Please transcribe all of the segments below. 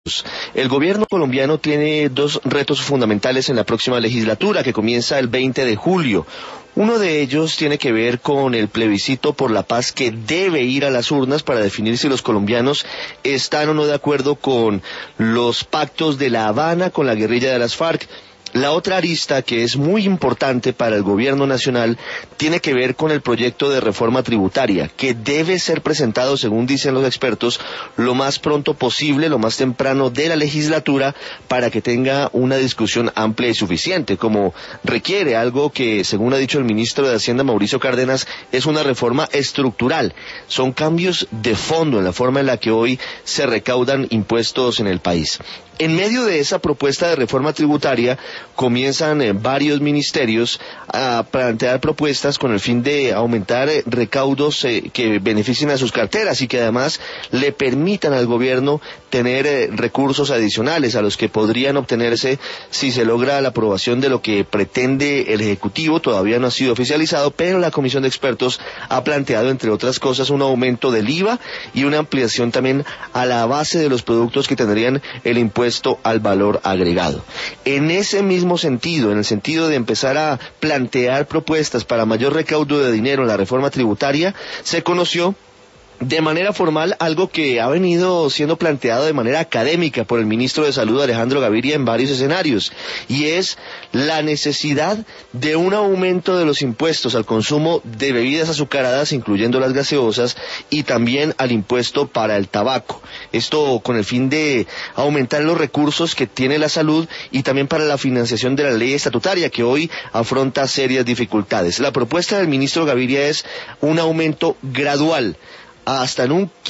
El gobierno colombiano tiene dos retos fundamentales en la próxima legislatura, que comienza el 20 de julio. Uno de ellos tiene que ver con el plebiscito por la paz que debe ir a las urnas para definir si los colombianos están o no de acuerdo con los pactos de La Habana con la guerrilla de las FARC. La otra arista, que es muy importante para el gobierno nacional, tiene que ver con el proyecto de reforma tributaria, que debe ser presentado, según dicen los expertos, lo más pronto posible, lo más temprano de la legislatura, para que tenga una discusión amplia y suficiente, como requiere, algo que, según ha dicho el ministro de Hacienda, Mauricio Cárdenas, es una reforma estructural. Son cambios de fondo en la forma en la que hoy se recaudan impuestos en el país. En medio de esa propuesta de reforma tributaria, comienzan varios ministerios a plantear propuestas con el fin de aumentar recaudos que beneficien a sus carteras y que además le permitan al gobierno tener recursos adicionales a los que podrían obtenerse si se logra la aprobación de lo que pretende el Ejecutivo. Todavía no ha sido oficializado, pero la Comisión de Expertos ha planteado, entre otras cosas, un aumento del IVA y una ampliación también a la base de los productos que tendrían el impuesto al valor agregado. En ese mismo sentido, en el sentido de empezar a plantear propuestas para mayor recaudo de dinero en la reforma tributaria, se conoció de manera formal algo que ha venido siendo planteado de manera académica por el ministro de Salud, Alejandro Gaviria, en varios escenarios, y es la necesidad de un aumento de los impuestos al consumo de bebidas azucaradas, incluyendo las gaseosas, y también al impuesto para el tabaco. Esto con el fin de aumentar los recursos que tiene la salud y también para la financiación de la ley estatutaria, que hoy afronta serias dificultades. La propuesta del ministro Gaviria es un aumento gradual, hasta en un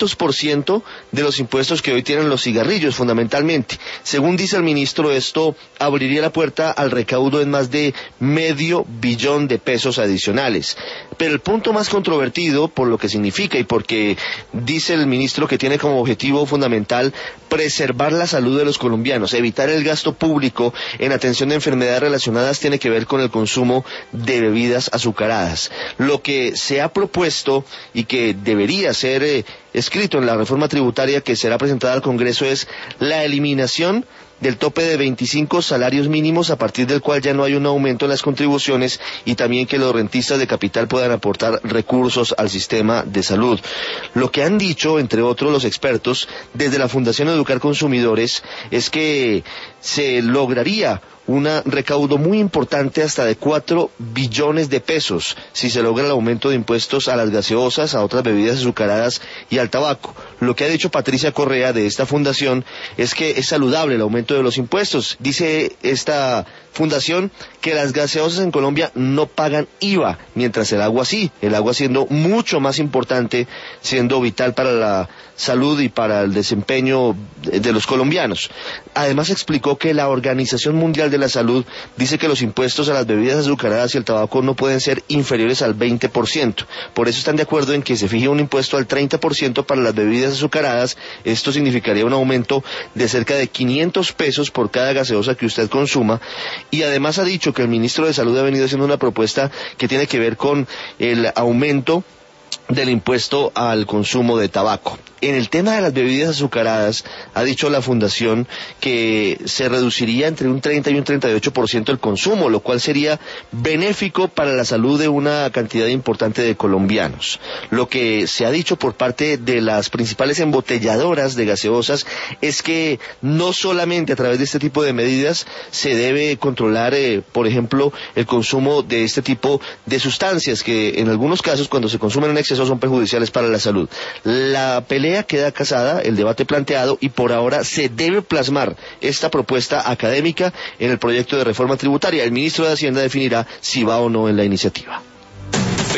500% de los impuestos que hoy tienen los cigarrillos, fundamentalmente. Según dice el ministro, esto abriría la puerta al recaudo en más de $500 millones de pesos adicionales. Pero el punto más controvertido, por lo que significa y porque dice el ministro que tiene como objetivo fundamental preservar la salud de los colombianos, evitar el gasto público en atención de enfermedades relacionadas, tiene que ver con el consumo de bebidas azucaradas. Lo que se ha propuesto y que debería ser escrito en la reforma tributaria que será presentada al Congreso es la eliminación del tope de 25 salarios mínimos, a partir del cual ya no hay un aumento en las contribuciones, y también que los rentistas de capital puedan aportar recursos al sistema de salud. Lo que han dicho, entre otros los expertos, desde la Fundación Educar Consumidores, es que se lograría un recaudo muy importante, hasta de 4 billones de pesos, si se logra el aumento de impuestos a las gaseosas, a otras bebidas azucaradas y al tabaco. Lo que ha dicho Patricia Correa de esta fundación es que es saludable el aumento de los impuestos. Dice esta fundación que las gaseosas en Colombia no pagan IVA, mientras el agua sí, el agua siendo mucho más importante, siendo vital para la salud y para el desempeño de los colombianos. Además explicó que la Organización Mundial de la Salud dice que los impuestos a las bebidas azucaradas y el tabaco no pueden ser inferiores al 20%. Por eso están de acuerdo en que se fije un impuesto al 30% para las bebidas azucaradas. Esto significaría un aumento de cerca de 500 pesos por cada gaseosa que usted consuma. Y además ha dicho que el ministro de Salud ha venido haciendo una propuesta que tiene que ver con el aumento del impuesto al consumo de tabaco. En el tema de las bebidas azucaradas, ha dicho la fundación que se reduciría entre un 30 y un 38% el consumo, lo cual sería benéfico para la salud de una cantidad importante de colombianos. Lo que se ha dicho por parte de las principales embotelladoras de gaseosas es que no solamente a través de este tipo de medidas se debe controlar, por ejemplo, el consumo de este tipo de sustancias que en algunos casos, cuando se consumen en exceso, son perjudiciales para la salud. La pelea queda casada, el debate planteado, y por ahora se debe plasmar esta propuesta académica en el proyecto de reforma tributaria. El ministro de Hacienda definirá si va o no en la iniciativa.